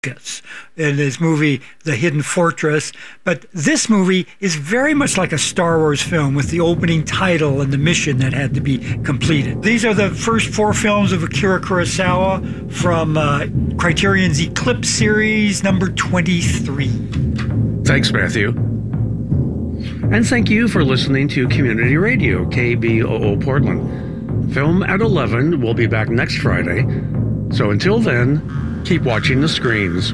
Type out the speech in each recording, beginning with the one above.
in his movie The Hidden Fortress. But this movie is very much like a Star Wars film with the opening title and the mission that had to be completed. These are the first 4 films of Akira Kurosawa from Criterion's Eclipse series, number 23. Thanks, Matthew. And thank you for listening to Community Radio, KBOO Portland. Film at 11 will be back next Friday. So until then, keep watching the screens.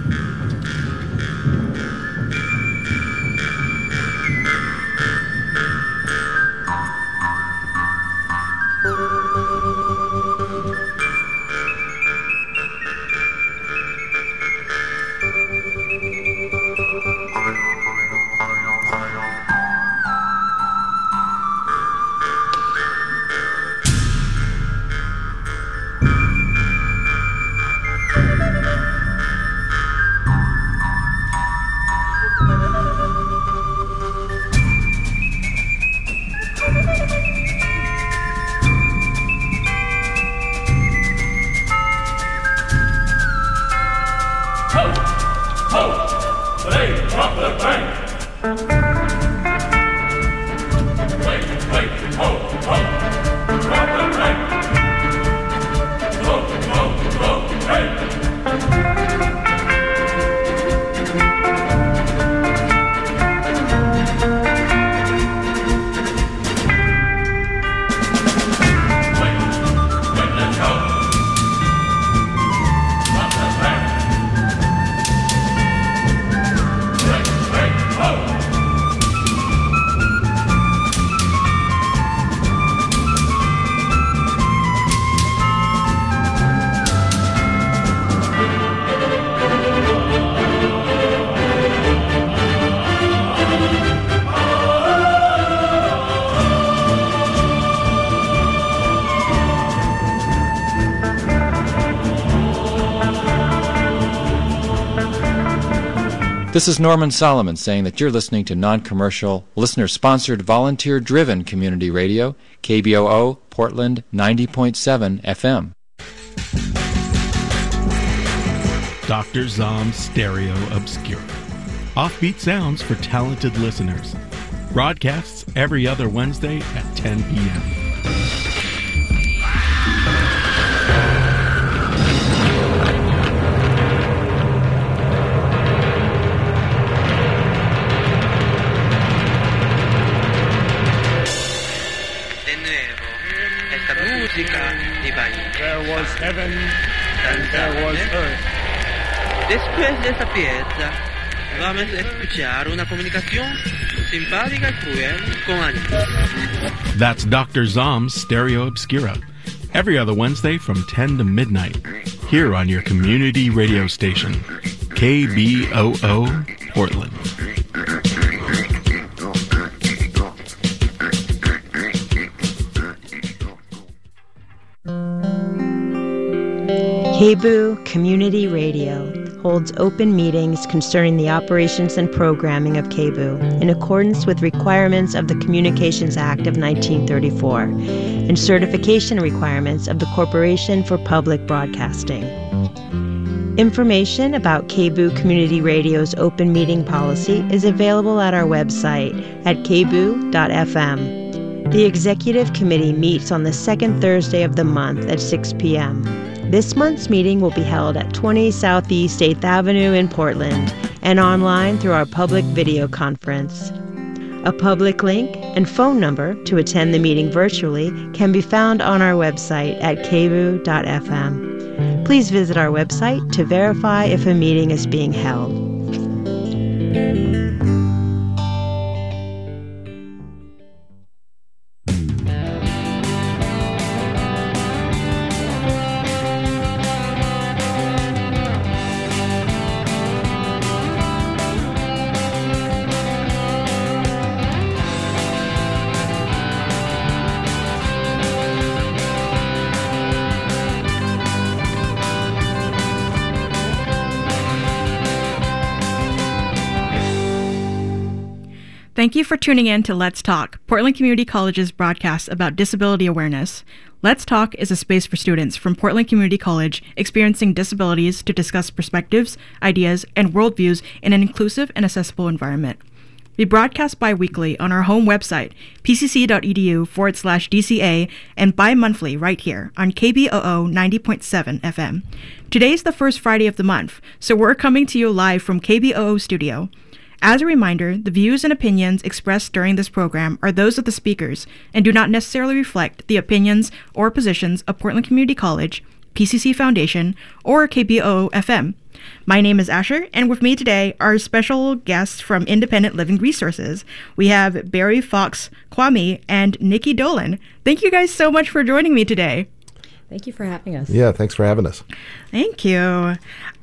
This is Norman Solomon saying that you're listening to non-commercial, listener-sponsored, volunteer-driven community radio, KBOO, Portland 90.7 FM. Dr. Zom's Stereo Obscura. Offbeat sounds for talented listeners. Broadcasts every other Wednesday at 10 p.m. There was heaven and there was earth. Después de esta pieza, vamos a escuchar una comunicación simpática y cruel con ánimo. That's Dr. Zom's Stereo Obscura. Every other Wednesday from 10 to midnight. Here on your community radio station, KBOO Portland. KBOO Community Radio holds open meetings concerning the operations and programming of KBOO in accordance with requirements of the Communications Act of 1934 and certification requirements of the Corporation for Public Broadcasting. Information about KBOO Community Radio's open meeting policy is available at our website at kboo.fm. The Executive Committee meets on the second Thursday of the month at 6 p.m. This month's meeting will be held at 20 Southeast 8th Avenue in Portland and online through our public video conference. A public link and phone number to attend the meeting virtually can be found on our website at kboo.fm. Please visit our website to verify if a meeting is being held. Thank you for tuning in to Let's Talk, Portland Community College's broadcast about disability awareness. Let's Talk is a space for students from Portland Community College experiencing disabilities to discuss perspectives, ideas, and worldviews in an inclusive and accessible environment. We broadcast bi-weekly on our home website, pcc.edu/DCA, and bi-monthly right here on KBOO 90.7 FM. Today's the first Friday of the month, so we're coming to you live from KBOO Studio. As a reminder, the views and opinions expressed during this program are those of the speakers and do not necessarily reflect the opinions or positions of Portland Community College, PCC Foundation, or KBOO FM. My name is Asher, and with me today are special guests from Independent Living Resources. We have Barry Fox Kwame and Nikki Dolan. Thank you guys so much for joining me today. Thank you for having us. Yeah, thanks for having us. Thank you.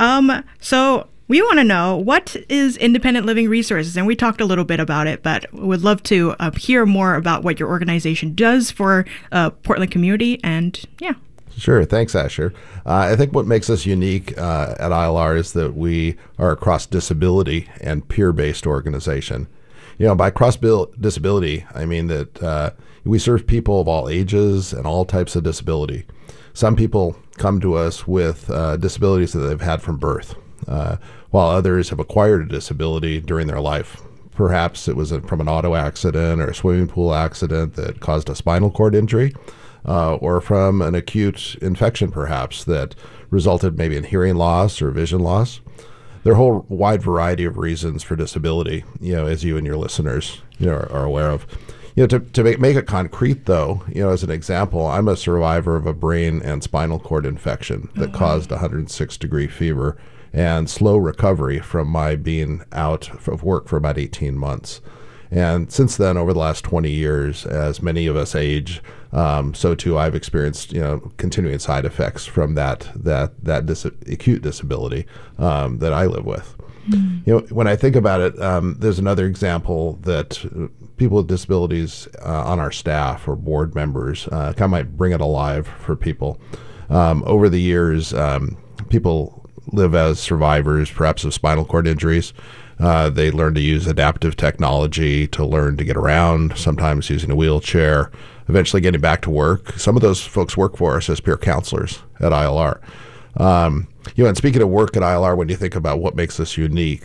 So we want to know, what is Independent Living Resources? And we talked a little bit about it, but would love to hear more about what your organization does for Portland community. And yeah. Sure. Thanks, Asher. I think what makes us unique at ILR is that we are a cross-disability and peer-based organization. You know, by cross-disability, I mean that we serve people of all ages and all types of disability. Some people come to us with disabilities that they've had from birth, while others have acquired a disability during their life. Perhaps it was from an auto accident or a swimming pool accident that caused a spinal cord injury, or from an acute infection perhaps that resulted maybe in hearing loss or vision loss. There are a whole wide variety of reasons for disability, you know, as you and your listeners, you know, are aware of. You know, to make it concrete, though, you know, as an example, I'm a survivor of a brain and spinal cord infection that caused 106-degree fever and slow recovery from my being out of work for about 18 months. And since then, over the last 20 years, as many of us age, so too I've experienced, you know, continuing side effects from that acute disability that I live with. Mm-hmm. You know, when I think about it, there's another example that people with disabilities on our staff or board members kind of might bring it alive for people. Over the years, people live as survivors, perhaps of spinal cord injuries. They learn to use adaptive technology to learn to get around, sometimes using a wheelchair, eventually getting back to work. Some of those folks work for us as peer counselors at ILR. You know, and speaking of work at ILR, when you think about what makes us unique,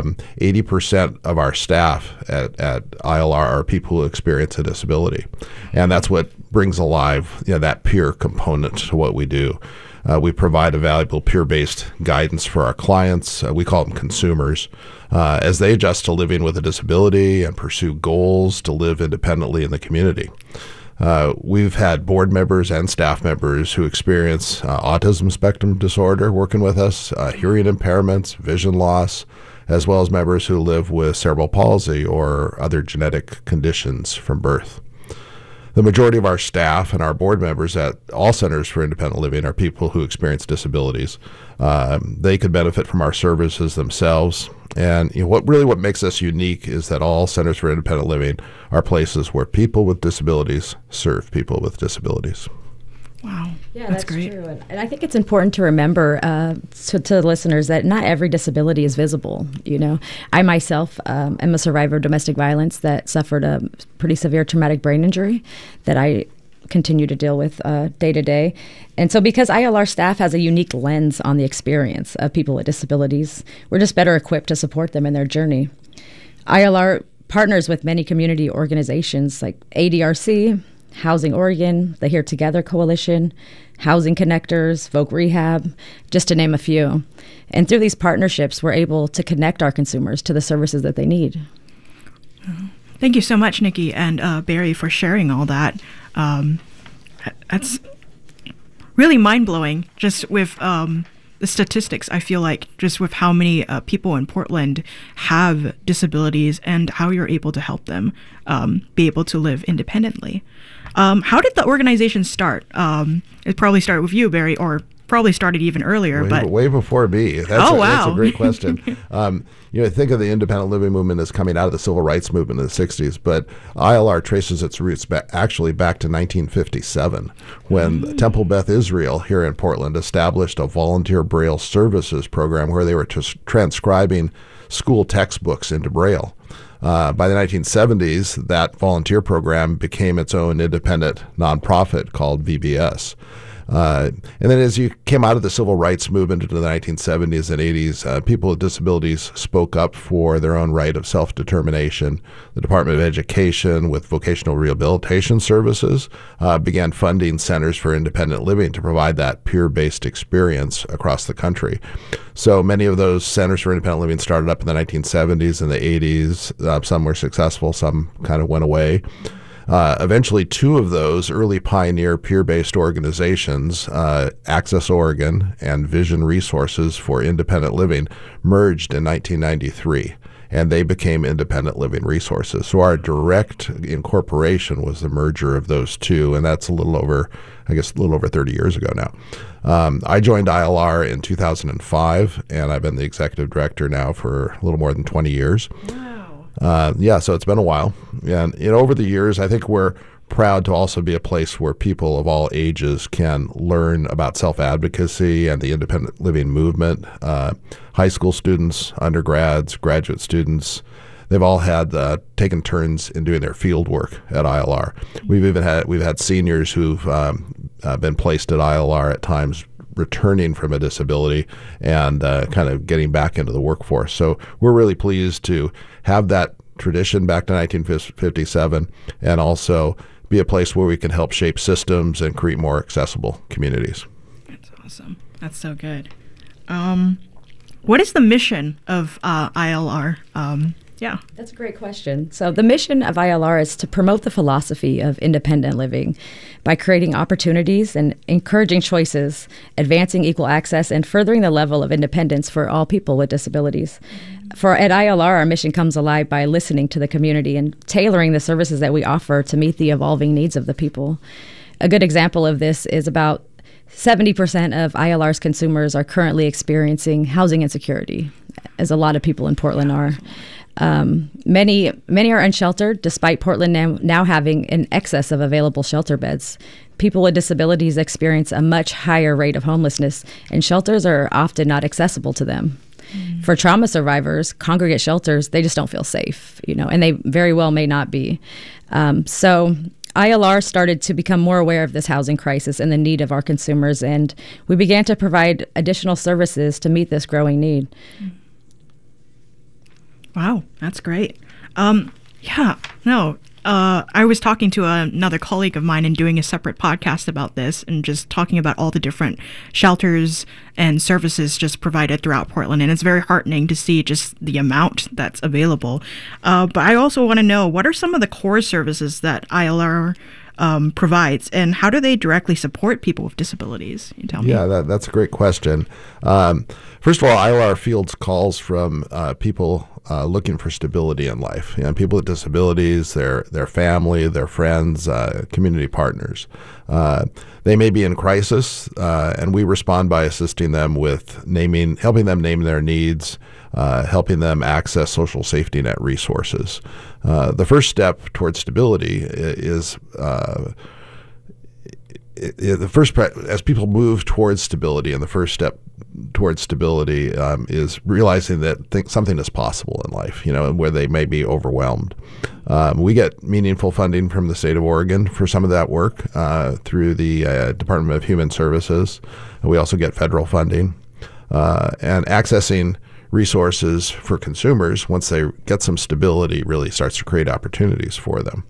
80% of our staff at ILR are people who experience a disability. And that's what brings alive, you know, that peer component to what we do. We provide a valuable peer-based guidance for our clients. We call them consumers, as they adjust to living with a disability and pursue goals to live independently in the community. We've had board members and staff members who experience autism spectrum disorder working with us, hearing impairments, vision loss, as well as members who live with cerebral palsy or other genetic conditions from birth. The majority of our staff and our board members at all centers for independent living are people who experience disabilities. They could benefit from our services themselves. And you know, what makes us unique is that all centers for independent living are places where people with disabilities serve people with disabilities. Wow. Yeah, that's great. True. And I think it's important to remember to listeners that not every disability is visible. You know, I myself am a survivor of domestic violence that suffered a pretty severe traumatic brain injury that I continue to deal with day to day. And so because ILR staff has a unique lens on the experience of people with disabilities, we're just better equipped to support them in their journey. ILR partners with many community organizations like ADRC, Housing Oregon, the Here Together Coalition, Housing Connectors, Voc Rehab, just to name a few. And through these partnerships, we're able to connect our consumers to the services that they need. Thank you so much, Nikki and Barry, for sharing all that. That's really mind-blowing, just with the statistics, I feel like, just with how many people in Portland have disabilities and how you're able to help them be able to live independently. How did the organization start? It probably started with you, Barry, or probably started even earlier. Way before me. That's a great question. I think of the independent living movement as coming out of the civil rights movement in the 60s, but ILR traces its roots back to 1957 when Temple Beth Israel here in Portland established a volunteer Braille services program where they were transcribing school textbooks into Braille. By the 1970s, that volunteer program became its own independent nonprofit called VBS. And then as you came out of the civil rights movement into the 1970s and 80s, people with disabilities spoke up for their own right of self-determination. The Department of Education, with vocational rehabilitation services, began funding centers for independent living to provide that peer-based experience across the country. So many of those centers for independent living started up in the 1970s and the 80s. Some were successful, some kind of went away. Eventually, two of those early pioneer peer-based organizations, Access Oregon and Vision Resources for Independent Living, merged in 1993, and they became Independent Living Resources. So our direct incorporation was the merger of those two, and that's a little over 30 years ago now. I joined ILR in 2005, and I've been the executive director now for a little more than 20 years. So it's been a while. And over the years, I think we're proud to also be a place where people of all ages can learn about self-advocacy and the independent living movement. High school students, undergrads, graduate students, they've all had taken turns in doing their field work at ILR. We've had seniors who've been placed at ILR at times returning from a disability and kind of getting back into the workforce. So we're really pleased to have that tradition back to 1957 and also be a place where we can help shape systems and create more accessible communities. That's awesome. That's so good. What is the mission of ILR? That's a great question. So the mission of ILR is to promote the philosophy of independent living by creating opportunities and encouraging choices, advancing equal access, and furthering the level of independence for all people with disabilities. At ILR, our mission comes alive by listening to the community and tailoring the services that we offer to meet the evolving needs of the people. A good example of this is about 70% of ILR's consumers are currently experiencing housing insecurity, as a lot of people in Portland are. Many are unsheltered, despite Portland now having an excess of available shelter beds. People with disabilities experience a much higher rate of homelessness, and shelters are often not accessible to them. For trauma survivors, congregate shelters, they just don't feel safe, and they very well may not be. So ILR started to become more aware of this housing crisis and the need of our consumers, and we began to provide additional services to meet this growing need. Wow, that's great. I was talking to another colleague of mine and doing a separate podcast about this and just talking about all the different shelters and services just provided throughout Portland. And it's very heartening to see just the amount that's available. But I also want to know, what are some of the core services that ILR provides, and how do they directly support people with disabilities? You tell me. Yeah, that's a great question. First of all, ILR fields calls from people looking for stability in life. People with disabilities, their family, their friends, community partners. They may be in crisis, and we respond by assisting them with helping them name their needs, helping them access social safety net resources. The first step towards stability is as people move towards stability, and the first step towards stability is realizing that something is possible in life, where they may be overwhelmed. We get meaningful funding from the state of Oregon for some of that work through the Department of Human Services. We also get federal funding. And accessing resources for consumers, once they get some stability, really starts to create opportunities for them.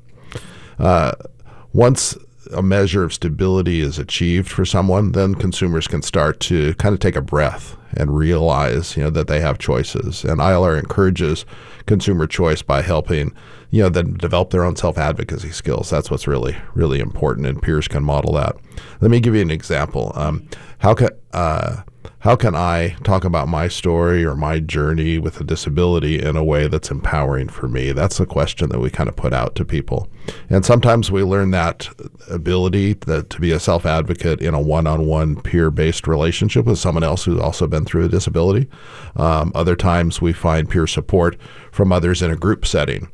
Once a measure of stability is achieved for someone, then consumers can start to kind of take a breath and realize, that they have choices. And ILR encourages consumer choice by helping, them develop their own self-advocacy skills. That's what's really, really important, and peers can model that. Let me give you an example. how can I talk about my story or my journey with a disability in a way that's empowering for me? That's the question that we kind of put out to people. And sometimes we learn that ability to be a self-advocate in a one-on-one peer-based relationship with someone else who's also been through a disability. Other times we find peer support from others in a group setting.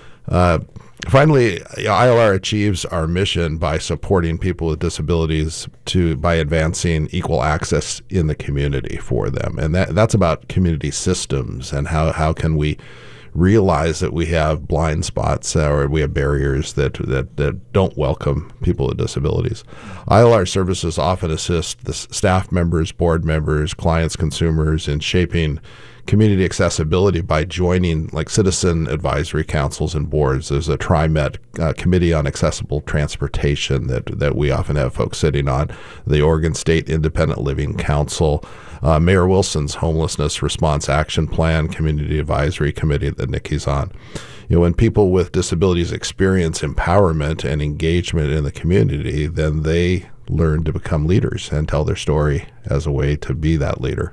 Finally, ILR achieves our mission by supporting people with disabilities by advancing equal access in the community for them. And that's about community systems and how can we realize that we have blind spots or we have barriers that don't welcome people with disabilities. ILR services often assist the staff members, board members, clients, consumers in shaping community accessibility by joining like citizen advisory councils and boards. There's a TriMet Committee on Accessible Transportation that we often have folks sitting on, the Oregon State Independent Living Council, Mayor Wilson's Homelessness Response Action Plan, Community Advisory Committee that Nikki's on. When people with disabilities experience empowerment and engagement in the community, then they learn to become leaders and tell their story as a way to be that leader.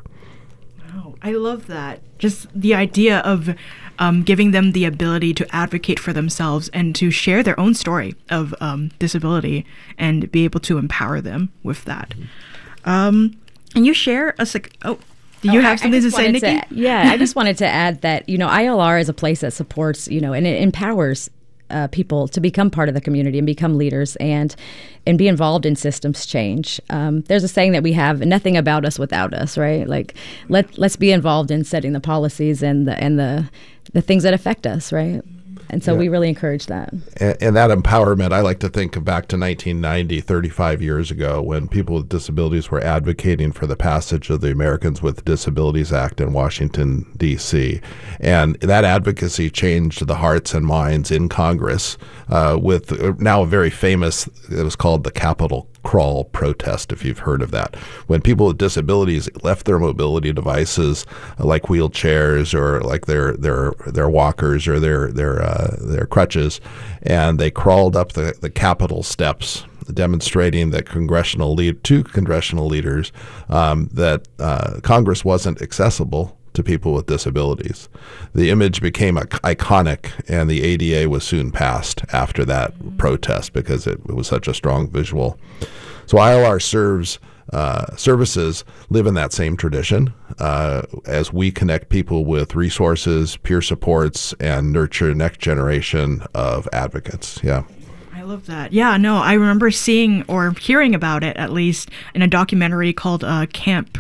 I love that. Just the idea of giving them the ability to advocate for themselves and to share their own story of disability and be able to empower them with that. And you share do you have something to say, Nikki? I just wanted to add that, ILR is a place that supports, and it empowers people to become part of the community and become leaders and be involved in systems change. There's a saying that we have, nothing about us without us, right? Like let's be involved in setting the policies and the things that affect us, right? And so we really encourage that. And that empowerment, I like to think back to 1990, 35 years ago, when people with disabilities were advocating for the passage of the Americans with Disabilities Act in Washington, D.C. And that advocacy changed the hearts and minds in Congress with now a very famous, it was called the Capitol Crawl protest, if you've heard of that. When people with disabilities left their mobility devices like wheelchairs or like their walkers or their crutches, and they crawled up the Capitol steps, demonstrating that two congressional leaders that Congress wasn't accessible to people with disabilities. The image became iconic, and the ADA was soon passed after that protest because it was such a strong visual. So ILR services live in that same tradition as we connect people with resources, peer supports, and nurture next generation of advocates. Yeah. I love that. Yeah, no, I remember seeing or hearing about it, at least, in a documentary called Crip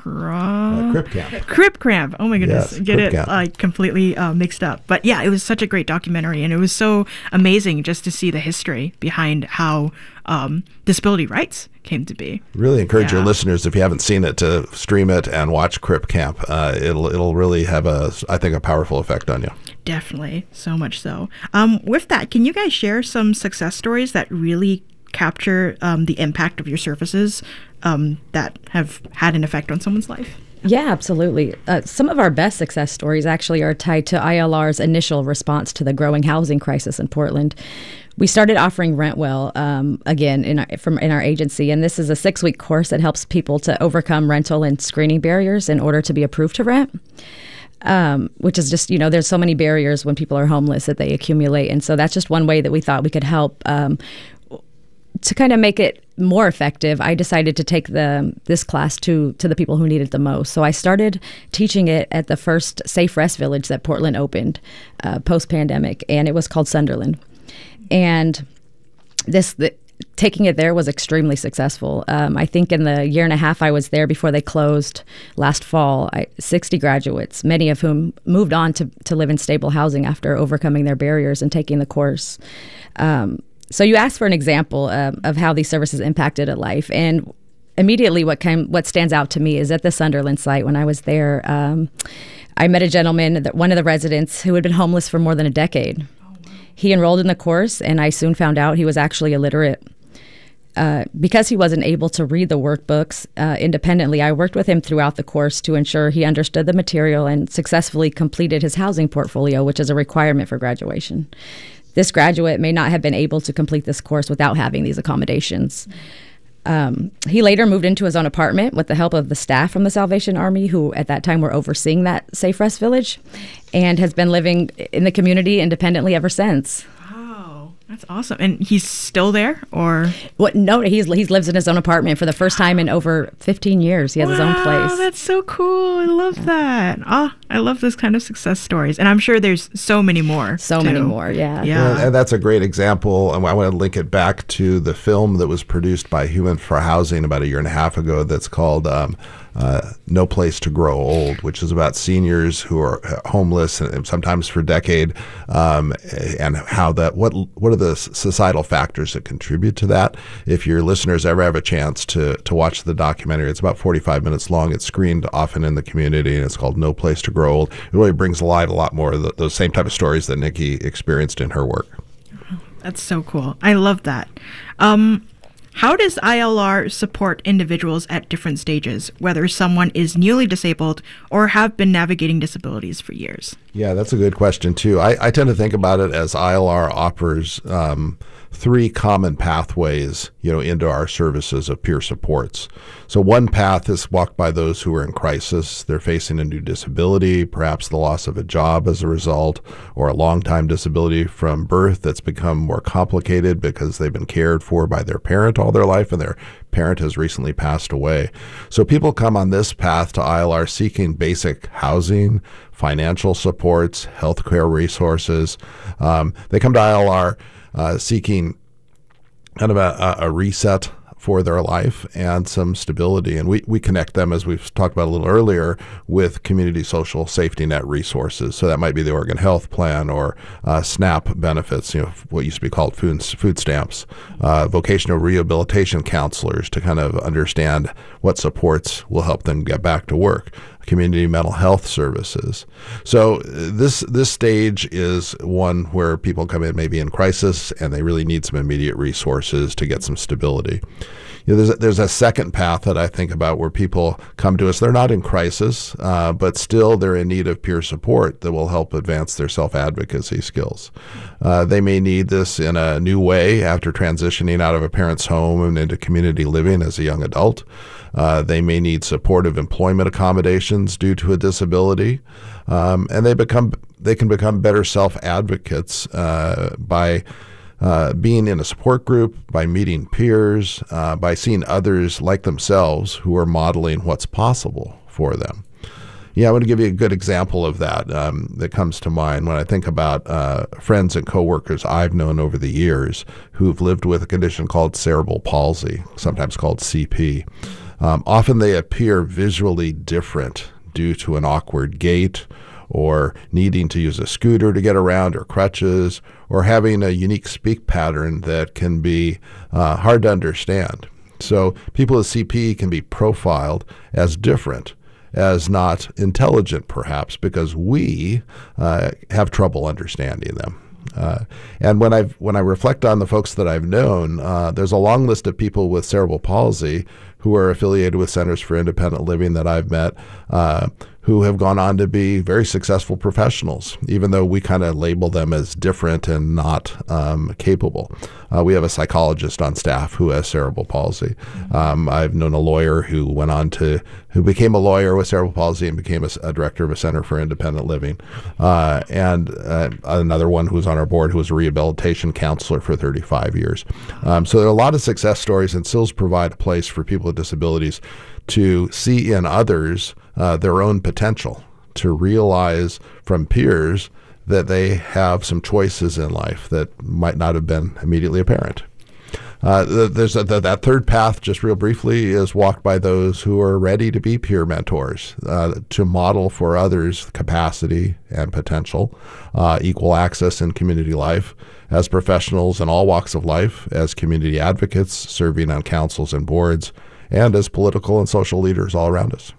Camp. Crip Camp. Oh my goodness. Get completely mixed up. But yeah, it was such a great documentary, and it was so amazing just to see the history behind how disability rights came to be. Really encourage your listeners, if you haven't seen it, to stream it and watch Crip Camp. It'll really have I think a powerful effect on you. Definitely. So much so. With that, can you guys share some success stories that really capture the impact of your services that have had an effect on someone's life? Yeah, absolutely. Some of our best success stories actually are tied to ILR's initial response to the growing housing crisis in Portland. We started offering Rentwell again in our agency, and this is a 6-week course that helps people to overcome rental and screening barriers in order to be approved to rent. Which is just, there's so many barriers when people are homeless that they accumulate, and so that's just one way that we thought we could help. To kind of make it more effective, I decided to take this class to the people who need it the most. So I started teaching it at the first Safe Rest Village that Portland opened post-pandemic, and it was called Sunderland. And taking it there was extremely successful. I think in the year and a half I was there before they closed last fall, 60 graduates, many of whom moved on to live in stable housing after overcoming their barriers and taking the course. So you asked for an example of how these services impacted a life, and immediately what stands out to me is at the Sunderland site. When I was there, I met a gentleman, one of the residents, who had been homeless for more than a decade. He enrolled in the course, and I soon found out he was actually illiterate. Because he wasn't able to read the workbooks independently, I worked with him throughout the course to ensure he understood the material and successfully completed his housing portfolio, which is a requirement for graduation. This graduate may not have been able to complete this course without having these accommodations. He later moved into his own apartment with the help of the staff from the Salvation Army, who at that time were overseeing that Safe Rest Village, and has been living in the community independently ever since. That's awesome. And he's still there, or what? No, he lives in his own apartment for the first time in over 15 years. He has his own place. That's so cool. I love that. I love this kind of success stories, and I'm sure there's so many more. Many more, yeah. And that's a great example. And I want to link it back to the film that was produced by Human for Housing about a year and a half ago. That's called No Place to Grow Old, which is about seniors who are homeless and sometimes for a decade, and how that what are the societal factors that contribute to that. If your listeners ever have a chance to watch the documentary, it's about 45 minutes long. It's screened often in the community, and it's called No Place to Grow Old. It really brings alive a lot more of those same type of stories that Nikki experienced in her work. That's so cool. I love that. How does ILR support individuals at different stages, whether someone is newly disabled or have been navigating disabilities for years? Yeah, that's a good question, too. I tend to think about it as ILR offers three common pathways, into our services of peer supports. So one path is walked by those who are in crisis. They're facing a new disability, perhaps the loss of a job as a result, or a long-time disability from birth that's become more complicated because they've been cared for by their parent all their life and their parent has recently passed away. So people come on this path to ILR seeking basic housing, financial supports, healthcare resources. They come to ILR seeking kind of a reset for their life and some stability. And we connect them, as we've talked about a little earlier, with community social safety net resources. So that might be the Oregon Health Plan or SNAP benefits, what used to be called food stamps, vocational rehabilitation counselors to kind of understand what supports will help them get back to work, community mental health services. So this stage is one where people come in maybe in crisis and they really need some immediate resources to get some stability. There's a second path that I think about where people come to us. They're not in crisis, but still they're in need of peer support that will help advance their self-advocacy skills. They may need this in a new way after transitioning out of a parent's home and into community living as a young adult. They may need supportive employment accommodations due to a disability, and they can become better self-advocates by being in a support group, by meeting peers, by seeing others like themselves who are modeling what's possible for them. Yeah, I want to give you a good example of that that comes to mind when I think about friends and coworkers I've known over the years who've lived with a condition called cerebral palsy, sometimes called CP. Often they appear visually different due to an awkward gait or needing to use a scooter to get around or crutches or having a unique speak pattern that can be hard to understand. So people with CP can be profiled as different, as not intelligent perhaps, because we have trouble understanding them. And when I reflect on the folks that I've known, there's a long list of people with cerebral palsy who are affiliated with Centers for Independent Living that I've met, who have gone on to be very successful professionals, even though we kind of label them as different and not capable. We have a psychologist on staff who has cerebral palsy. I've known a lawyer who became a lawyer with cerebral palsy and became a director of a Center for Independent Living. And another one who's on our board who was a rehabilitation counselor for 35 years. So there are a lot of success stories, and SILs provide a place for people with disabilities to see in others their own potential, to realize from peers that they have some choices in life that might not have been immediately apparent. There's that third path, just real briefly, is walked by those who are ready to be peer mentors, to model for others capacity and potential, equal access in community life, as professionals in all walks of life, as community advocates serving on councils and boards, and as political and social leaders all around us.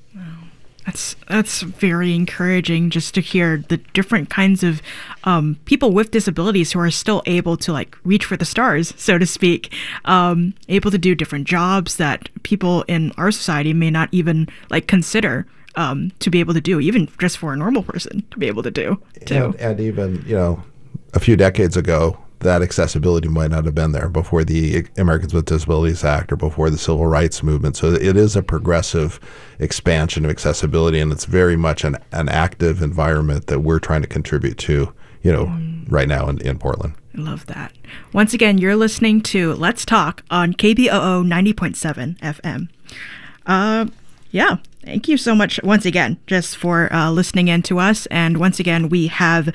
That's very encouraging just to hear the different kinds of people with disabilities who are still able to reach for the stars, so to speak, able to do different jobs that people in our society may not even consider to be able to do, even just for a normal person to be able to do too. And even, a few decades ago, that accessibility might not have been there before the Americans with Disabilities Act or before the Civil Rights Movement. So it is a progressive expansion of accessibility, and it's very much an active environment that we're trying to contribute to, right now in Portland. I love that. Once again, you're listening to Let's Talk on KBOO 90.7 FM. Thank you so much once again just for listening in to us. And once again, we have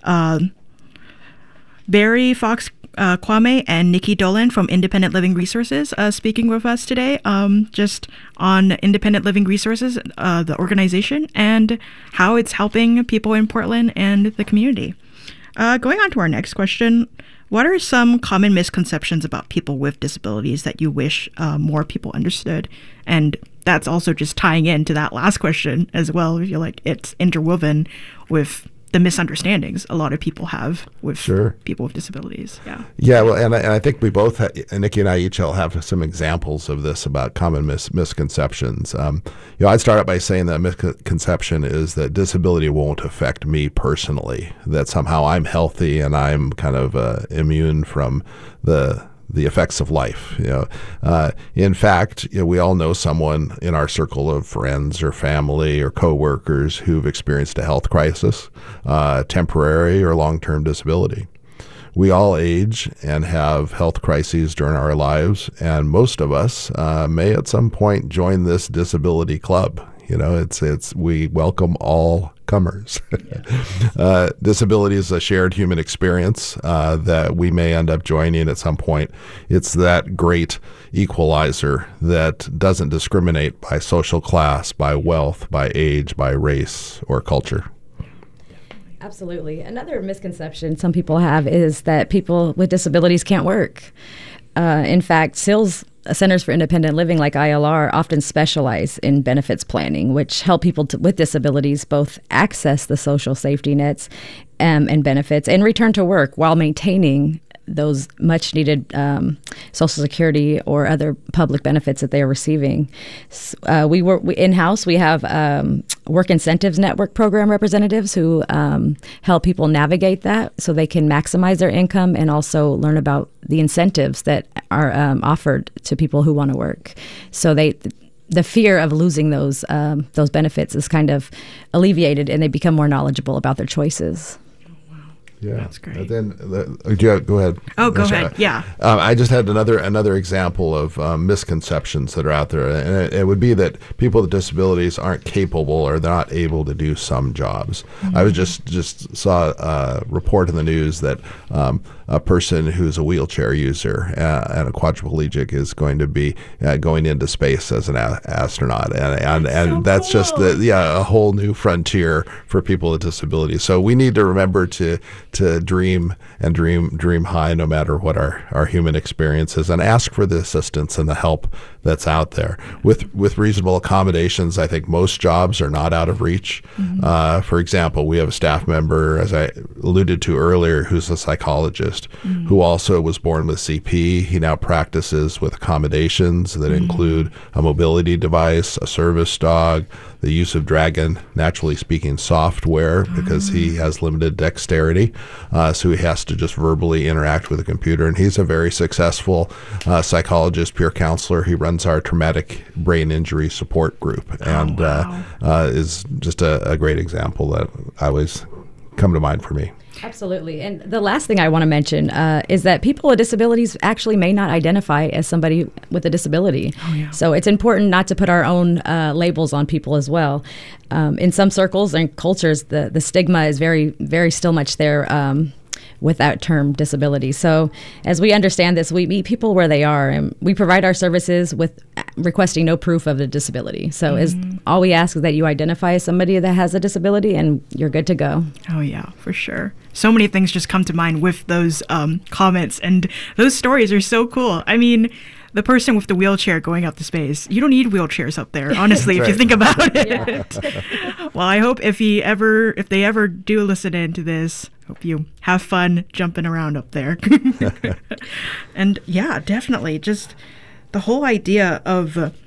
Barry Fox Kwame and Nikki Dolan from Independent Living Resources speaking with us today just on Independent Living Resources, the organization, and how it's helping people in Portland and the community. Going on to our next question, what are some common misconceptions about people with disabilities that you wish more people understood? And that's also just tying into that last question as well. I feel like it's interwoven with the misunderstandings a lot of people have with people with disabilities. Yeah. Well, and I think we both, Nikki and I each have some examples of this about common misconceptions. I'd start out by saying that misconception is that disability won't affect me personally, that somehow I'm healthy and I'm kind of immune from the effects of life. In fact, we all know someone in our circle of friends or family or coworkers who've experienced a health crisis, temporary or long-term disability. We all age and have health crises during our lives, and most of us may at some point join this disability club. We welcome all comers. Disability is a shared human experience that we may end up joining at some point. It's that great equalizer that doesn't discriminate by social class, by wealth, by age, by race, or culture. Absolutely. Another misconception some people have is that people with disabilities can't work. In fact, Centers for Independent Living, like ILR, often specialize in benefits planning, which help people with disabilities both access the social safety nets and benefits and return to work while maintaining those much needed Social Security or other public benefits that they are receiving. In-house, we have Work Incentives Network program representatives who help people navigate that so they can maximize their income and also learn about the incentives that are offered to people who want to work. So the fear of losing those benefits is kind of alleviated, and they become more knowledgeable about their choices. Yeah, that's great. And then go ahead. Oh, go ahead. Yeah. I just had another example of misconceptions that are out there, and it would be that people with disabilities aren't capable or they're not able to do some jobs. Mm-hmm. I was just saw a report in the news that a person who's a wheelchair user and a quadriplegic is going to be going into space as an astronaut, and that's cool. Just a whole new frontier for people with disabilities. So we need to remember to dream high, no matter what our human experience is, and ask for the assistance and the help that's out there. With reasonable accommodations, I think most jobs are not out of reach. Mm-hmm. For example, we have a staff member, as I alluded to earlier, who's a psychologist, mm-hmm. who also was born with CP. He now practices with accommodations that mm-hmm. include a mobility device, a service dog, the use of Dragon Naturally Speaking software because he has limited dexterity. So he has to just verbally interact with a computer. And he's a very successful psychologist, peer counselor. He runs our traumatic brain injury support group and is just a great example that always come to mind for me. Absolutely. And the last thing I want to mention is that people with disabilities actually may not identify as somebody with a disability. Oh, yeah. So it's important not to put our own labels on people as well. In some circles and cultures, the stigma is very, very still much there with that term disability. So as we understand this, we meet people where they are, and we provide our services with requesting no proof of the disability. So all we ask is that you identify as somebody that has a disability, and you're good to go. Oh, yeah, for sure. So many things just come to mind with those comments, and those stories are so cool. I mean, the person with the wheelchair going up to space, you don't need wheelchairs up there, honestly, if you think about it. Yeah. Well, I hope if they ever do listen in to this, hope you have fun jumping around up there. And yeah, definitely. Just the whole idea of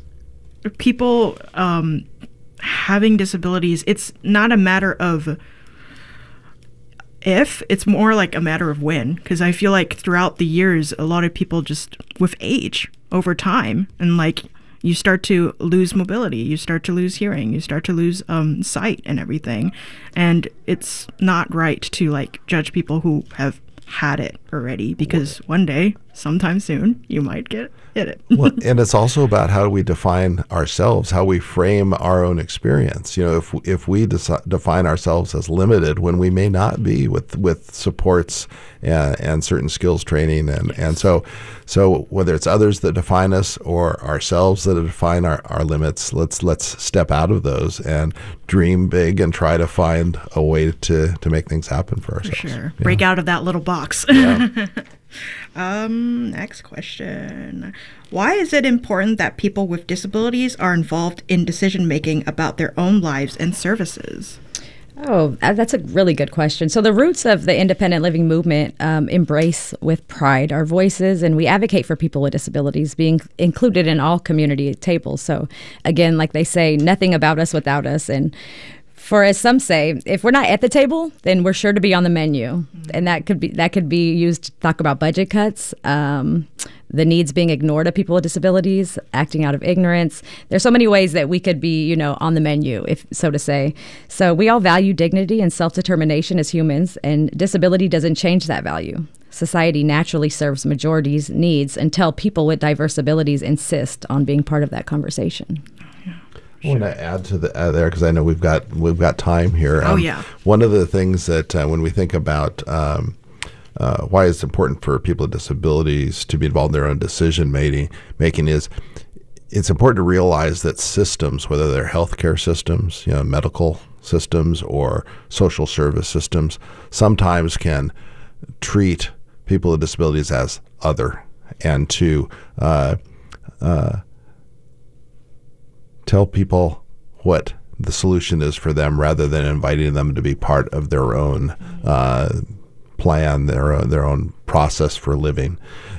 people having disabilities, it's not a matter of if, it's more like a matter of when, because I feel like throughout the years, a lot of people just with age over time, and like you start to lose mobility, you start to lose hearing, you start to lose sight and everything. And it's not right to like judge people who have had it already, because one day, sometime soon, you might get it. Well, and it's also about how we define ourselves, how we frame our own experience. You know, if we define ourselves as limited when we may not be with supports and certain skills training, and so whether it's others that define us or ourselves that define our limits, let's step out of those and dream big and try to find a way to make things happen for ourselves. For sure. Yeah. Break out of that little box. Yeah. Next question. Why is it important that people with disabilities are involved in decision making about their own lives and services? Oh, that's a really good question. So the roots of the independent living movement embrace with pride our voices, and we advocate for people with disabilities being included in all community tables. So again, like they say, nothing about us without us. And for, as some say, if we're not at the table, then we're sure to be on the menu. Mm-hmm. And that could be used to talk about budget cuts, the needs being ignored of people with disabilities, acting out of ignorance. There's so many ways that we could be, on the menu, if so to say. So we all value dignity and self-determination as humans, and disability doesn't change that value. Society naturally serves majorities' needs until people with diverse abilities insist on being part of that conversation. I want to add to there, because I know we've got time here. One of the things that when we think about why it's important for people with disabilities to be involved in their own decision making is it's important to realize that systems, whether they're healthcare systems, medical systems, or social service systems, sometimes can treat people with disabilities as other, and to tell people what the solution is for them rather than inviting them to be part of their own plan, their own process for living.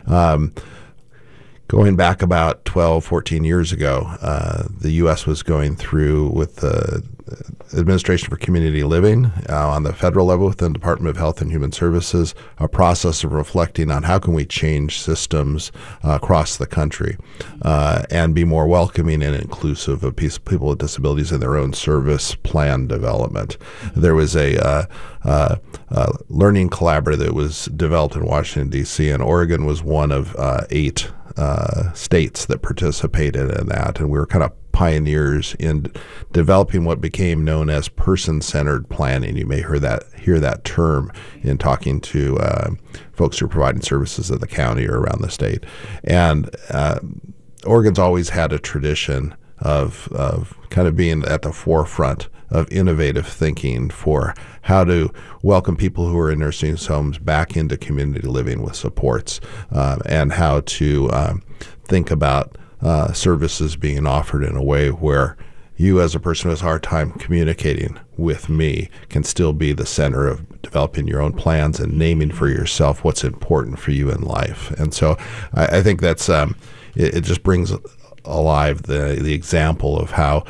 Going back about 12, 14 years ago, the U.S. was going through with the Administration for Community Living on the federal level within the Department of Health and Human Services, a process of reflecting on how can we change systems across the country and be more welcoming and inclusive of people with disabilities in their own service plan development. There was a learning collaborative that was developed in Washington, D.C., and Oregon was one of 8 states that participated in that, and we were kind of pioneers in developing what became known as person-centered planning. You may hear that term in talking to folks who are providing services in the county or around the state. And Oregon's always had a tradition of kind of being at the forefront of innovative thinking for how to welcome people who are in nursing homes back into community living with supports, and how to think about services being offered in a way where you, as a person who has a hard time communicating with me, can still be the center of developing your own plans and naming for yourself what's important for you in life. And so I think that's it just brings alive the example of how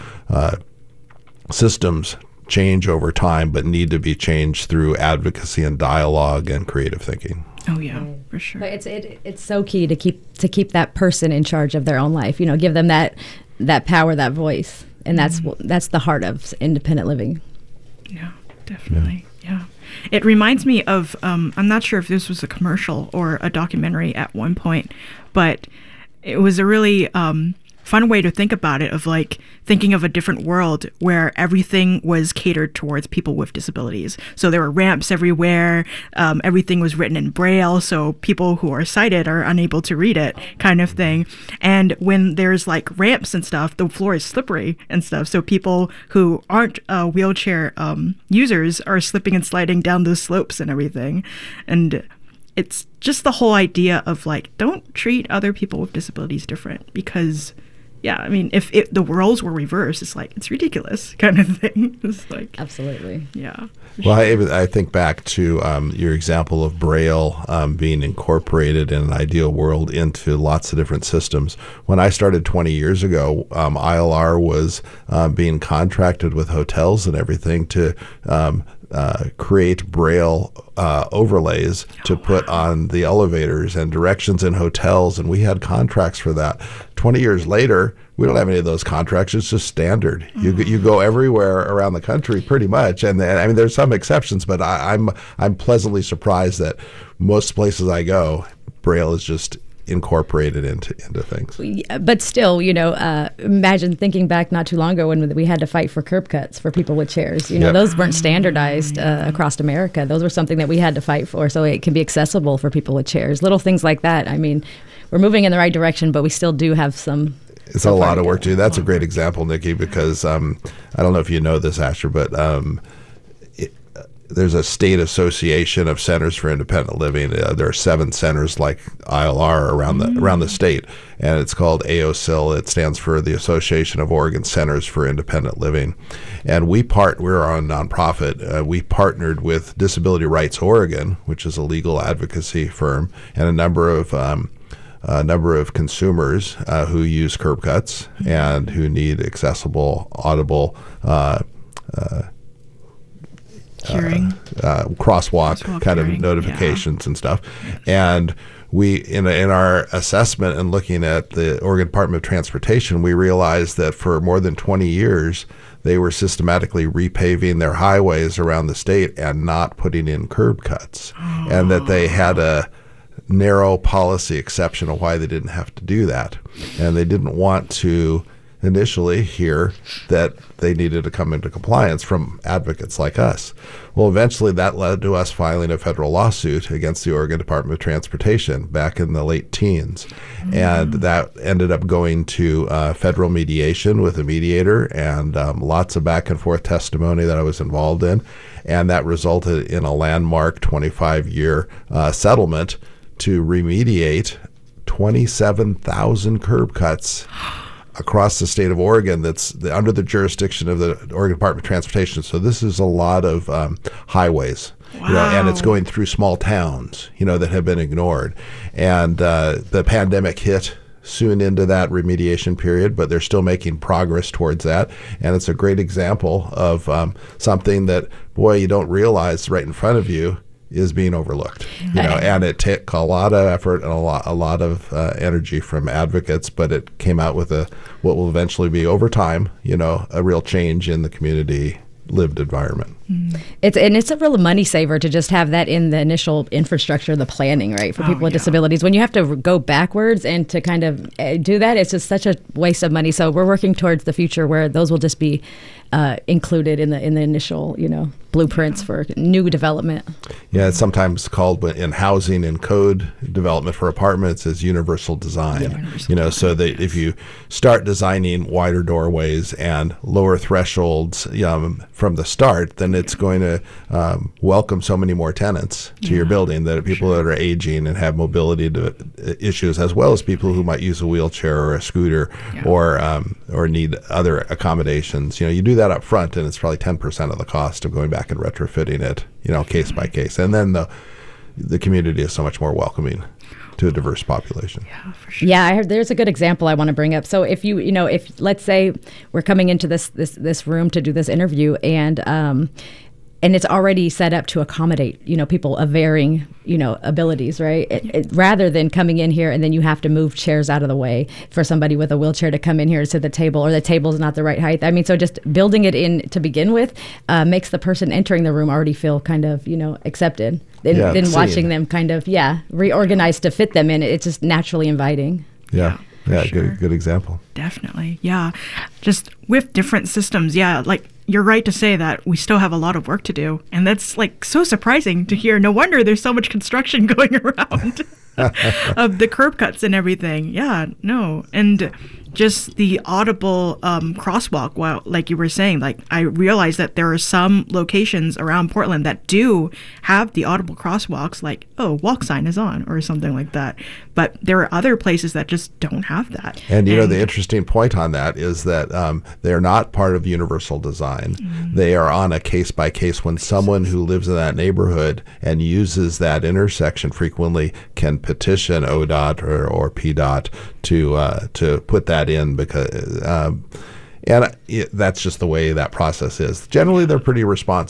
systems change over time but need to be changed through advocacy and dialogue and creative thinking. Oh yeah, for sure. But it's so key to keep that person in charge of their own life. Give them that power, that voice, and that's the heart of independent living. Yeah, definitely. Yeah. It reminds me of I'm not sure if this was a commercial or a documentary at one point, but it was a really fun way to think about it, of like thinking of a different world where everything was catered towards people with disabilities. So there were ramps everywhere. Everything was written in Braille, so people who are sighted are unable to read it, kind of thing. And when there's like ramps and stuff, the floor is slippery and stuff. So people who aren't wheelchair users are slipping and sliding down those slopes and everything. And it's just the whole idea of like, don't treat other people with disabilities different, because yeah, I mean, if the roles were reversed, it's like, it's ridiculous kind of thing. It's like, absolutely. Yeah. Well, I think back to your example of Braille being incorporated in an ideal world into lots of different systems. When I started 20 years ago, ILR was being contracted with hotels and everything to create Braille overlays to put on the elevators and directions in hotels, and we had contracts for that. 20 years later, we don't have any of those contracts. It's just standard. You go everywhere around the country pretty much, and I mean there's some exceptions, but I'm pleasantly surprised that most places I go, Braille is just incorporated into things. But still, imagine thinking back not too long ago when we had to fight for curb cuts for people with chairs. Those weren't standardized across America. Those were something that we had to fight for, so it can be accessible for people with chairs. Little things like that. I mean, we're moving in the right direction, but we still do have some. It's a lot of work to do. That's a great example, Nikki, because I don't know if you know this, Asher, but there's a state association of centers for independent living. There are 7 centers like ILR around the state, and it's called AOCIL. It stands for the Association of Oregon Centers for Independent Living. And we're a nonprofit. We partnered with Disability Rights Oregon, which is a legal advocacy firm, and a number of consumers who use curb cuts and who need accessible, audible hearing, crosswalk kind hearing, of notifications and stuff. And we, in our assessment and looking at the Oregon Department of Transportation, we realized that for more than 20 years, they were systematically repaving their highways around the state and not putting in curb cuts, and that they had a narrow policy exception of why they didn't have to do that. And they didn't want to initially hear that they needed to come into compliance from advocates like us. Well, eventually that led to us filing a federal lawsuit against the Oregon Department of Transportation back in the late teens. And that ended up going to federal mediation with a mediator and lots of back and forth testimony that I was involved in. And that resulted in a landmark 25-year settlement to remediate 27,000 curb cuts across the state of Oregon that's under the jurisdiction of the Oregon Department of Transportation. So this is a lot of highways, and it's going through small towns, that have been ignored. And the pandemic hit soon into that remediation period, but they're still making progress towards that. And it's a great example of something that, boy, you don't realize right in front of you is being overlooked, and it took a lot of effort and a lot of energy from advocates, but it came out with what will eventually be over time, a real change in the community lived environment. It's a real money saver to just have that in the initial infrastructure, the planning, right, for people with disabilities. When you have to go backwards and to kind of do that, it's just such a waste of money. So we're working towards the future where those will just be included in the initial, blueprints for new development. Yeah, it's sometimes called in housing and code development for apartments as universal design. So that if you start designing wider doorways and lower thresholds from the start, then it's going to welcome so many more tenants to your building, that people that are aging and have mobility issues, as well as people who might use a wheelchair or a scooter or need other accommodations. You do that up front, and it's probably 10% of the cost of going back and retrofitting it, case by case. And then the community is so much more welcoming to a diverse population. Yeah, for sure. Yeah, I heard there's a good example I want to bring up. So if if let's say we're coming into this room to do this interview, and it's already set up to accommodate, people of varying, abilities, right? Rather than coming in here and then you have to move chairs out of the way for somebody with a wheelchair to come in here to the table, or the table's not the right height. I mean, so just building it in to begin with makes the person entering the room already feel kind of, accepted. Then watching them kind of, reorganize to fit them in, it's just naturally inviting. Yeah, sure. Good example. Definitely, yeah. Just with different systems, like you're right to say that we still have a lot of work to do, and that's so surprising to hear. No wonder there's so much construction going around of the curb cuts and everything. Yeah, no, and just the audible crosswalk. Well, like you were saying, I realized that there are some locations around Portland that do have the audible crosswalks, walk sign is on or something like that. But there are other places that just don't have that. And the interesting point on that is that they're not part of universal design. Mm-hmm. They are on a case by case. When someone who lives in that neighborhood and uses that intersection frequently can petition ODOT or PDOT to put that in, because that's just the way that process is. Generally, they're pretty responsive.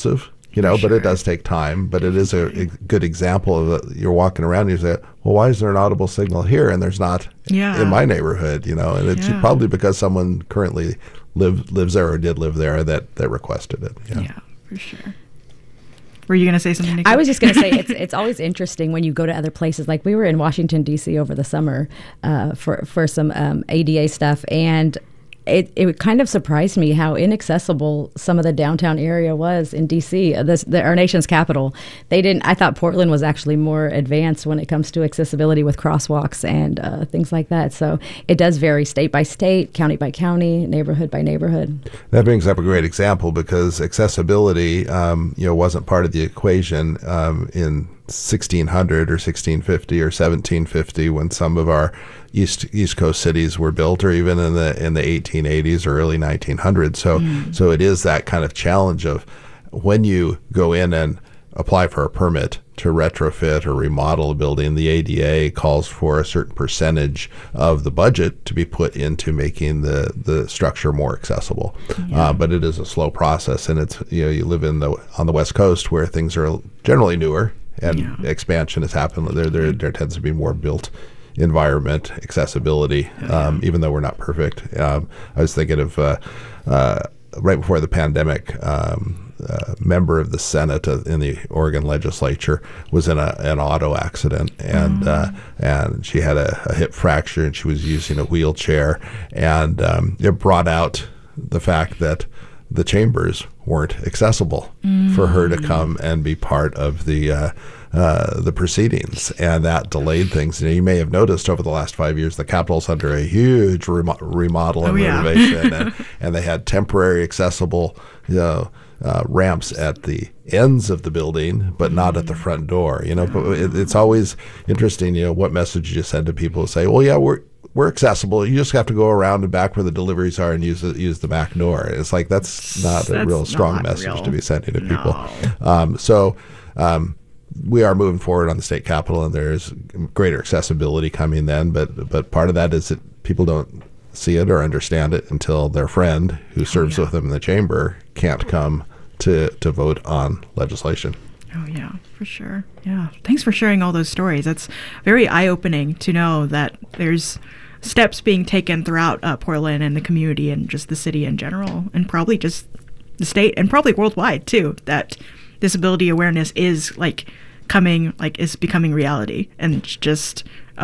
but it does take time. But it is a good example of you're walking around and you say, well, why is there an audible signal here and there's not in my neighborhood? And it's probably because someone currently lives there or did live there that requested it. Yeah, for sure. Were you going to say something, Nikki? I was just going to say it's always interesting when you go to other places. Like we were in Washington, D.C. over the summer for some ADA stuff, and it kind of surprised me how inaccessible some of the downtown area was in D.C., our nation's capital. I thought Portland was actually more advanced when it comes to accessibility with crosswalks and things like that. So it does vary state by state, county by county, neighborhood by neighborhood. That brings up a great example because accessibility, wasn't part of the equation in 1600 or 1650 or 1750 when some of our East Coast cities were built, or even in the 1880s or early 1900s. So it is that kind of challenge of when you go in and apply for a permit to retrofit or remodel a building, the ADA calls for a certain percentage of the budget to be put into making the structure more accessible. But it is a slow process, and it's you live on the West Coast where things are generally newer and expansion has happened. There tends to be more built environment accessibility, even though we're not perfect. I was thinking of right before the pandemic, a member of the Senate in the Oregon legislature was in an auto accident, and she had a hip fracture, and she was using a wheelchair, and it brought out the fact that the chambers weren't accessible for her to come and be part of the proceedings, and that delayed things. You may have noticed over the last 5 years, the Capitol's under a huge remodel and renovation, and they had temporary accessible ramps at the ends of the building, but not at the front door. But it's always interesting. What message you send to people to say, well, yeah, we're accessible. You just have to go around and back where the deliveries are and use the back door. It's like that's not a real strong message to be sending to people. So we are moving forward on the state capitol, and there's greater accessibility coming then. But part of that is that people don't see it or understand it until their friend who serves with them in the chamber can't come to vote on legislation. Oh, yeah, for sure. Yeah. Thanks for sharing all those stories. That's very eye-opening to know that there's steps being taken throughout Portland and the community and just the city in general, and probably just the state and probably worldwide, too, that disability awareness is is becoming reality, and just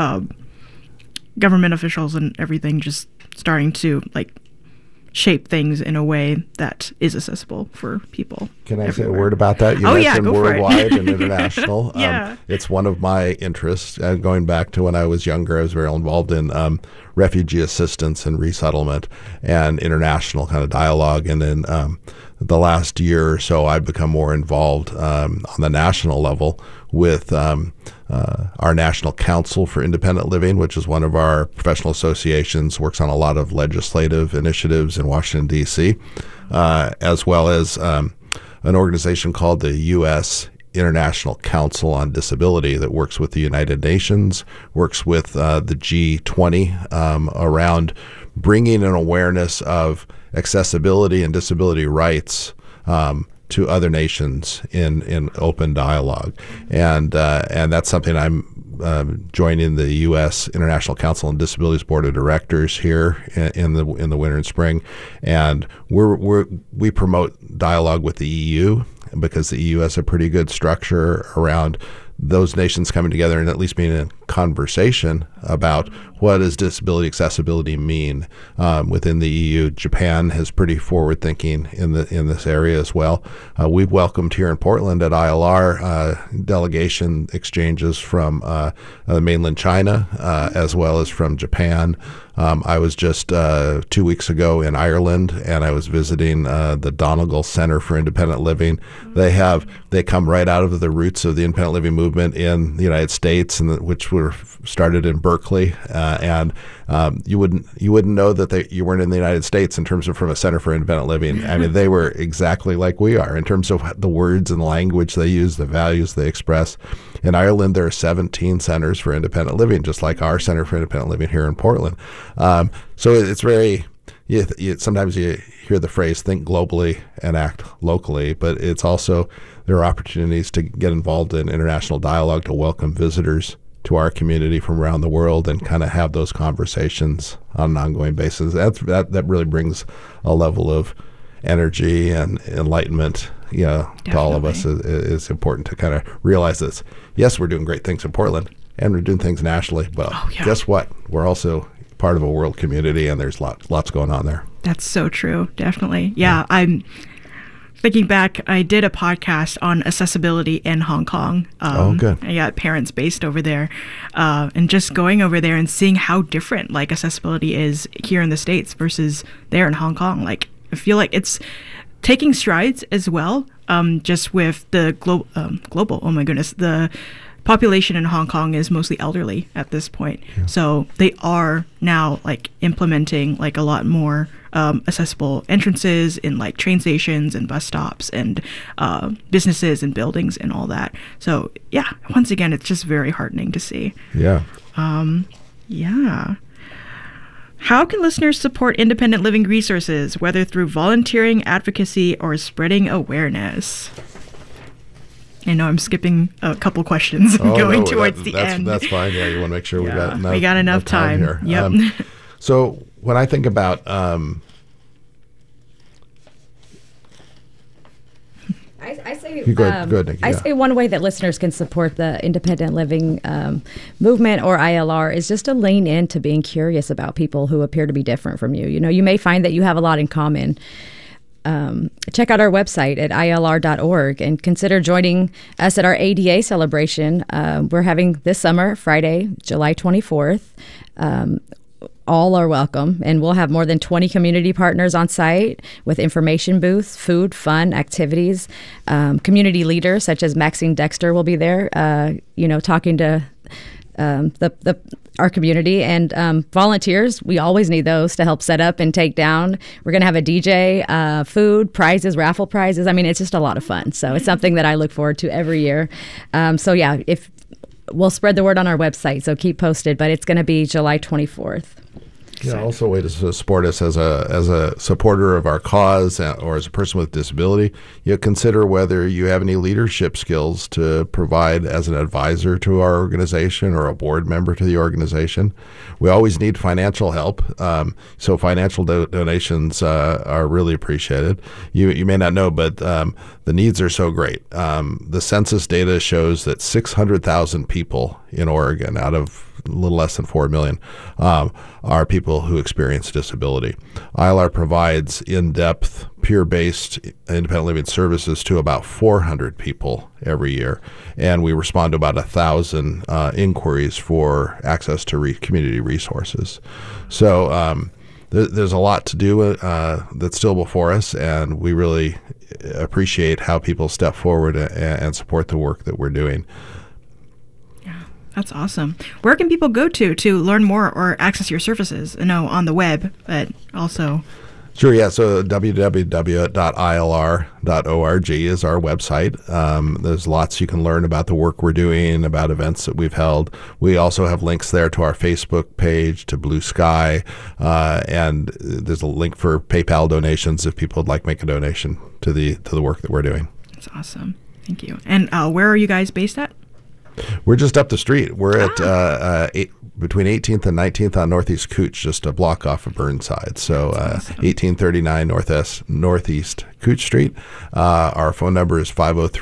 government officials and everything just starting to shape things in a way that is accessible for people. Can I say a word about that? You mentioned worldwide and international. It's one of my interests. Going back to when I was younger, I was very involved in refugee assistance and resettlement and international kind of dialogue. And then the last year or so, I've become more involved on the national level with our National Council for Independent Living, which is one of our professional associations, works on a lot of legislative initiatives in Washington, D.C., as well as an organization called the U.S. International Council on Disability that works with the United Nations, works with the G20 around bringing an awareness of accessibility and disability rights to other nations in open dialogue, and that's something I'm joining the U.S. International Council on Disabilities Board of Directors here in the winter and spring, and we promote dialogue with the EU because the EU has a pretty good structure around those nations coming together and at least being in conversation about what does disability accessibility mean within the EU. Japan has pretty forward thinking in this area as well. We've welcomed here in Portland at ILR delegation exchanges from mainland China as well as from Japan. I was just 2 weeks ago in Ireland, and I was visiting the Donegal Center for Independent Living. They come right out of the roots of the independent living movement in the United States, and which were started in Berkeley. And you wouldn't know that you weren't in the United States in terms of from a Center for Independent Living. I mean, they were exactly like we are in terms of the words and the language they use, the values they express. In Ireland, there are 17 centers for independent living, just like our Center for Independent Living here in Portland. So it's very sometimes you hear the phrase "think globally and act locally," but it's also there are opportunities to get involved in international dialogue, to welcome visitors to our community from around the world, and kind of have those conversations on an ongoing basis. That really brings a level of energy and enlightenment, to all of us. It's important to kind of realize this. Yes, we're doing great things in Portland, and we're doing things nationally, but guess what? We're also part of a world community, and there's lots going on there. That's so true. Definitely. Yeah. I'm thinking back, I did a podcast on accessibility in Hong Kong. Good. I got parents based over there, and just going over there and seeing how different like accessibility is here in the States versus there in Hong Kong. Like, I feel like it's taking strides as well, just with the global, oh my goodness, the population in Hong Kong is mostly elderly at this point. Yeah. So they are now like implementing like a lot more accessible entrances in like train stations and bus stops and businesses and buildings and all that. So yeah, once again, it's just very heartening to see. Yeah. Yeah. How can listeners support independent living resources, whether through volunteering, advocacy, or spreading awareness? I know I'm skipping a couple questions going towards the end. That's fine. Yeah, you want to make sure we got enough time here. Yep. So when I think about I say go ahead, Nikki. I say one way that listeners can support the independent living movement or ILR is just to lean into being curious about people who appear to be different from you. You may find that you have a lot in common. Check out our website at ilr.org and consider joining us at our ADA celebration. We're having this summer, Friday, July 24th. All are welcome, and we'll have more than 20 community partners on site with information booths, food, fun, activities. Community leaders such as Maxine Dexter will be there, talking to our community, and volunteers. We always need those to help set up and take down. We're going to have a DJ, food, prizes, raffle prizes. I mean, it's just a lot of fun. So it's something that I look forward to every year. If we'll spread the word on our website, so keep posted, but it's going to be July 24th. Yeah, also a way to support us as a supporter of our cause or as a person with disability. Consider whether you have any leadership skills to provide as an advisor to our organization or a board member to the organization. We always need financial help, so financial donations are really appreciated. You may not know, but the needs are so great. The census data shows that 600,000 people in Oregon out of a little less than 4 million are people who experience disability. ILR provides in-depth, peer-based independent living services to about 400 people every year, and we respond to about 1,000 inquiries for access to community resources. So there's a lot to do that's still before us, and we really appreciate how people step forward and support the work that we're doing. That's awesome. Where can people go to learn more or access your services? I know on the web, but also... Sure, yeah. So www.ilr.org is our website. There's lots you can learn about the work we're doing, about events that we've held. We also have links there to our Facebook page, to Blue Sky, and there's a link for PayPal donations if people would like to make a donation to the work that we're doing. That's awesome. Thank you. And where are you guys based at? We're just up the street. We're at between 18th and 19th on Northeast Cooch, just a block off of Burnside. So awesome. 1839 Northeast Cooch Street. Our phone number is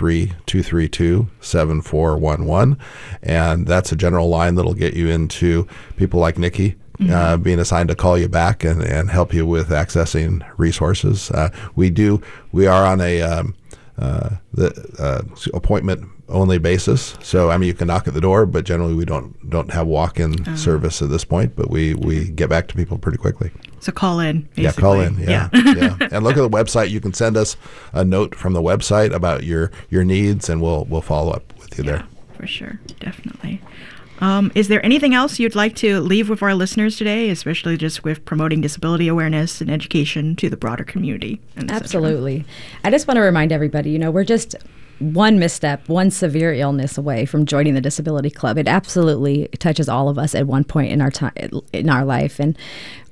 503-232-7411. And that's a general line that'll get you into people like Nikki, being assigned to call you back and help you with accessing resources. We are on a appointment only basis. So you can knock at the door, but generally we don't have walk-in service at this point, but we get back to people pretty quickly. So call in, basically. Yeah, call in. Yeah. And look at the website. You can send us a note from the website about your needs, and we'll follow up with you there. For sure. Definitely. Is there anything else you'd like to leave with our listeners today, especially just with promoting disability awareness and education to the broader community? Absolutely. I just want to remind everybody, we're just one misstep, one severe illness away from joining the Disability Club. It absolutely touches all of us at one point in our time, in our life. And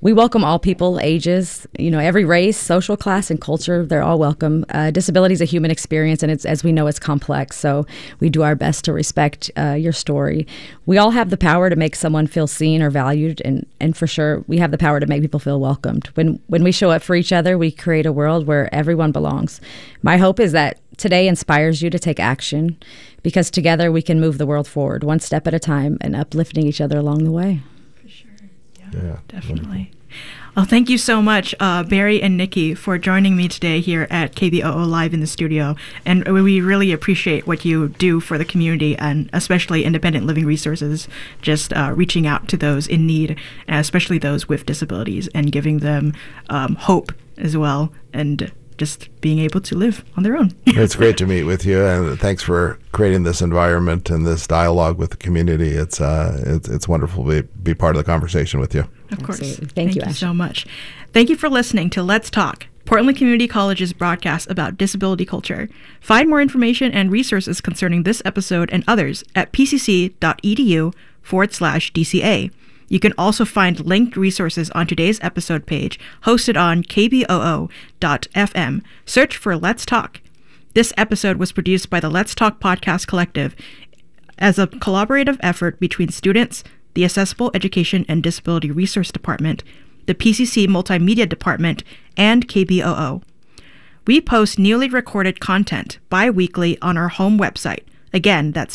We welcome all people, ages, every race, social class, and culture. They're all welcome. Disability is a human experience, and as we know, it's complex. So we do our best to respect your story. We all have the power to make someone feel seen or valued, and for sure, we have the power to make people feel welcomed. When we show up for each other, we create a world where everyone belongs. My hope is that today inspires you to take action, because together we can move the world forward, one step at a time, and uplifting each other along the way. Yeah, definitely. Well, thank you so much, Barry and Nikki, for joining me today here at KBOO Live in the studio. And we really appreciate what you do for the community, and especially Independent Living Resources, just reaching out to those in need, especially those with disabilities, and giving them hope as well, and just being able to live on their own. It's great to meet with you, and thanks for creating this environment and this dialogue with the community. It's wonderful to be part of the conversation with you. Of course. Absolutely. Thank you so much. Thank you for listening to Let's Talk, Portland Community College's broadcast about disability culture. Find more information and resources concerning this episode and others at pcc.edu/DCA. You can also find linked resources on today's episode page, hosted on kboo.fm. Search for Let's Talk. This episode was produced by the Let's Talk Podcast Collective as a collaborative effort between students, the Accessible Education and Disability Resource Department, the PCC Multimedia Department, and KBOO. We post newly recorded content bi-weekly on our home website. Again, that's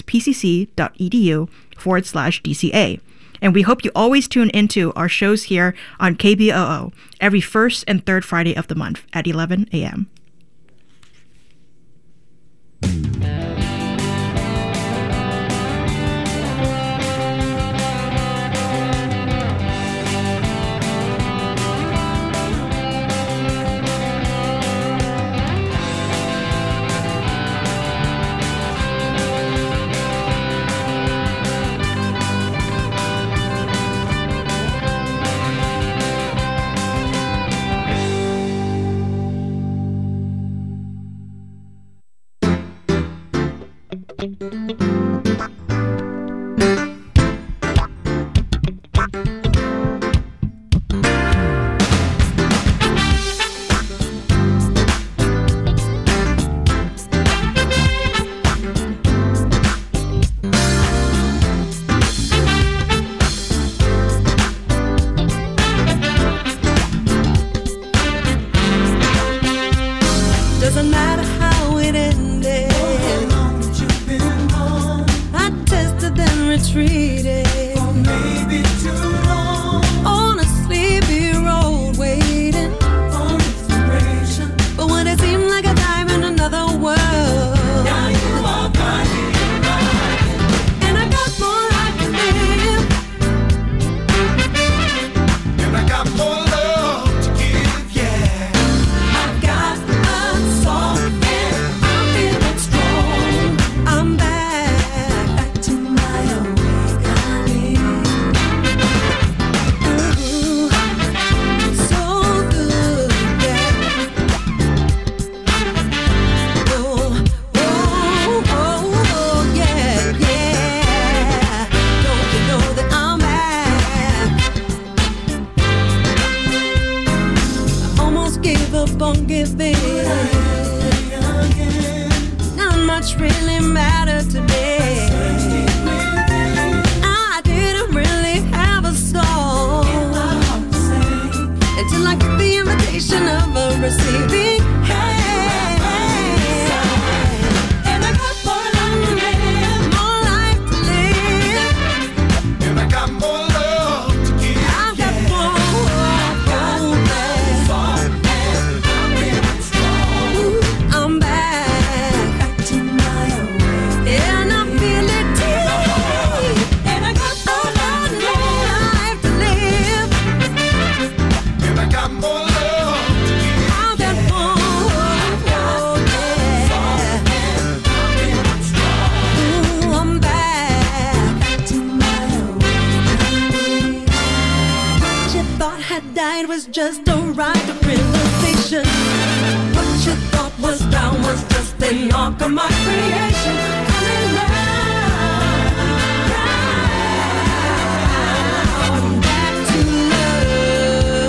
pcc.edu/DCA. And we hope you always tune into our shows here on KBOO every first and third Friday of the month at 11 a.m. Doesn't matter how it ended. I tested then retreated. For maybe too long. On a sleepy road waiting for inspiration. But when it seemed like a dive in another world, now you are by me. And I got more I can live. And I got more love to give, yeah. I've got not much really mattered today. I didn't really have a soul until I got the invitation of a receiving hand. And I got more life to live, and I got more love to give. I've got more. I'm back to my way, and I feel it deep. And I got more life to live, and I got more love to give. I've got more, yeah. Ooh, I'm back to my way. What you thought had died was just a rite of realization. What you thought was down was just an arc of my creation. Coming round, back to love.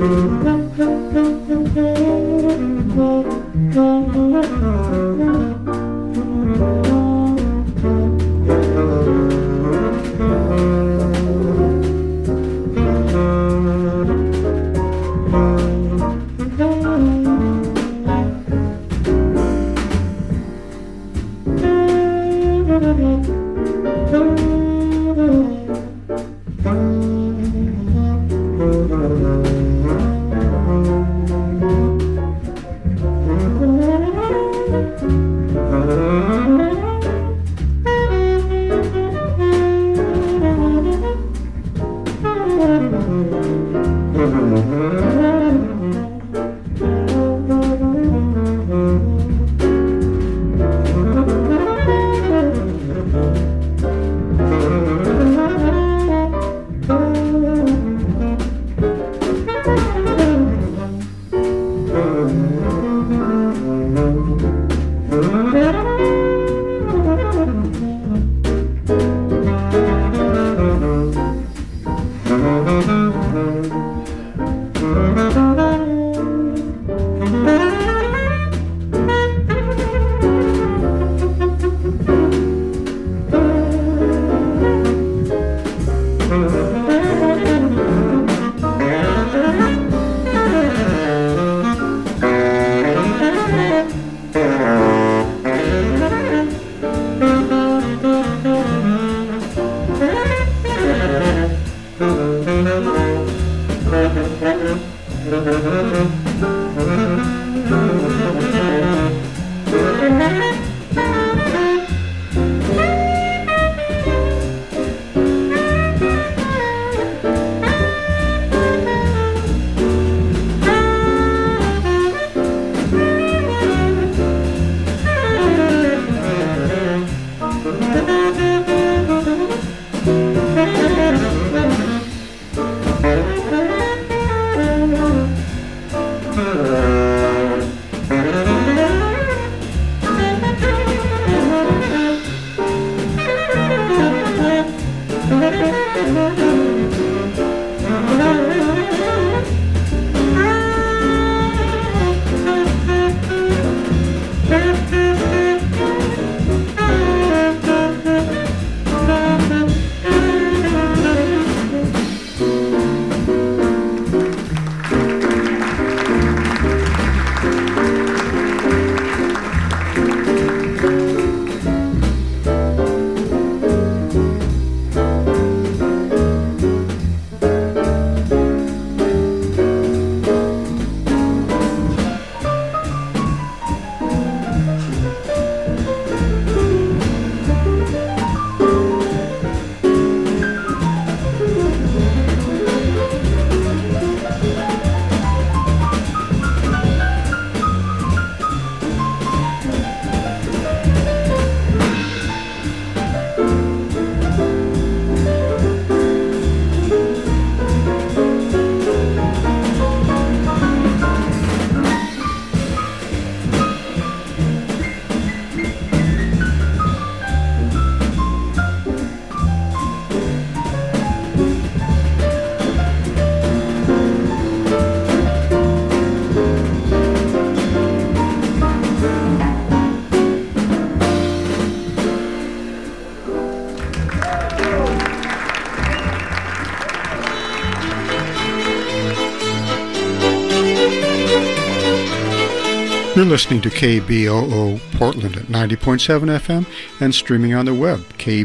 You're listening to KBOO Portland at 90.7 FM and streaming on the web,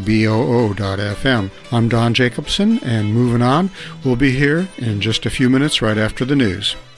kboo.fm. I'm Don Jacobson, and moving on, we'll be here in just a few minutes right after the news.